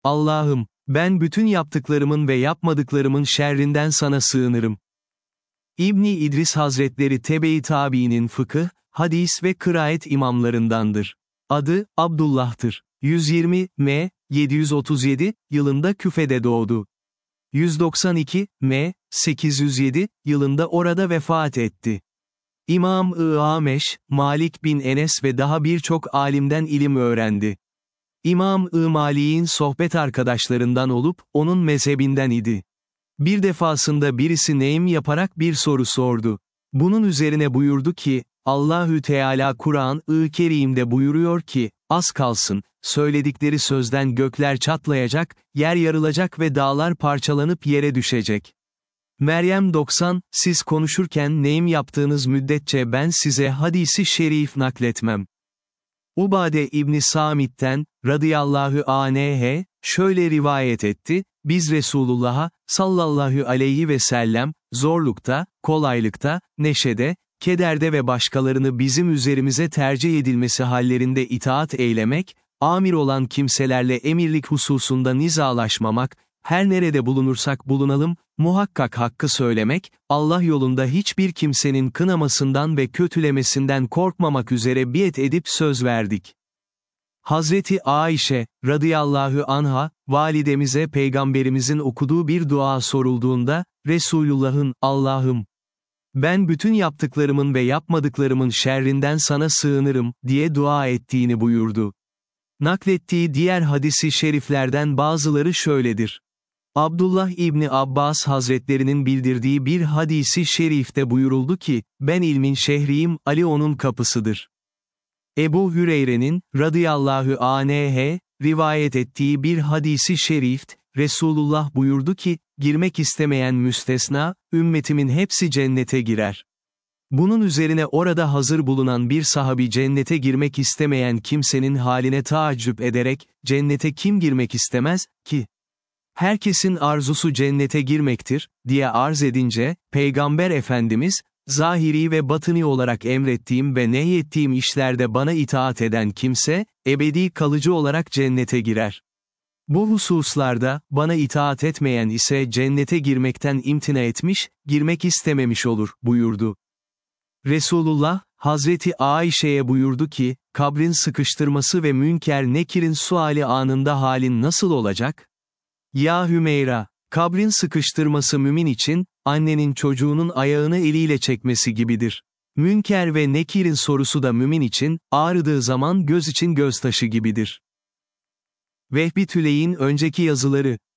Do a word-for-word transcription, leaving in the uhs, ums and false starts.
Allah'ım, ben bütün yaptıklarımın ve yapmadıklarımın şerrinden sana sığınırım. İbni İdris Hazretleri Tebe-i Tabi'nin fıkıh, hadis ve kıraat imamlarındandır. Adı, Abdullah'tır. yüz yirmi M yedi yüz otuz yedi yılında Küfe'de doğdu. yüz doksan iki M sekiz yüz yedi yılında orada vefat etti. İmam-ı Ameş, Malik bin Enes ve daha birçok alimden ilim öğrendi. İmam-ı Malik'in sohbet arkadaşlarından olup, onun mezhebinden idi. Bir defasında birisi neyim yaparak bir soru sordu. Bunun üzerine buyurdu ki, Allahü Teala Kur'an-ı Kerim'de buyuruyor ki, az kalsın, söyledikleri sözden gökler çatlayacak, yer yarılacak ve dağlar parçalanıp yere düşecek. Meryem doksan, siz konuşurken neyim yaptığınız müddetçe ben size hadisi şerif nakletmem. Ubade İbni Samit'ten, radıyallahu anh, şöyle rivayet etti, biz Resulullah'a, sallallahu aleyhi ve sellem, zorlukta, kolaylıkta, neşede, kederde ve başkalarını bizim üzerimize tercih edilmesi hallerinde itaat eylemek, amir olan kimselerle emirlik hususunda nizalaşmamak, her nerede bulunursak bulunalım, muhakkak hakkı söylemek, Allah yolunda hiçbir kimsenin kınamasından ve kötülemesinden korkmamak üzere biat edip söz verdik. Hazreti Aişe, radıyallahu anha, validemize peygamberimizin okuduğu bir dua sorulduğunda, Resulullah'ın, Allah'ım, ben bütün yaptıklarımın ve yapmadıklarımın şerrinden sana sığınırım, diye dua ettiğini buyurdu. Naklettiği diğer hadisi şeriflerden bazıları şöyledir. Abdullah İbni Abbas Hazretlerinin bildirdiği bir hadisi şerifte buyuruldu ki, ben ilmin şehriyim, Ali onun kapısıdır. Ebu Hüreyre'nin, radıyallahu anh, rivayet ettiği bir hadisi şerift, Resulullah buyurdu ki, girmek istemeyen müstesna, ümmetimin hepsi cennete girer. Bunun üzerine orada hazır bulunan bir sahabi cennete girmek istemeyen kimsenin haline taaccüp ederek, cennete kim girmek istemez, ki? Herkesin arzusu cennete girmektir, diye arz edince, Peygamber Efendimiz, zahiri ve batini olarak emrettiğim ve nehyettiğim işlerde bana itaat eden kimse, ebedi kalıcı olarak cennete girer. Bu hususlarda, bana itaat etmeyen ise cennete girmekten imtina etmiş, girmek istememiş olur, buyurdu. Resulullah, Hazreti Aişe'ye buyurdu ki, kabrin sıkıştırması ve Münker Nekir'in suali anında halin nasıl olacak? Ya Hümeyra, kabrin sıkıştırması mümin için, annenin çocuğunun ayağını eliyle çekmesi gibidir. Münker ve Nekir'in sorusu da mümin için, ağrıdığı zaman göz için göztaşı gibidir. Vehbi Tüley'in önceki yazıları,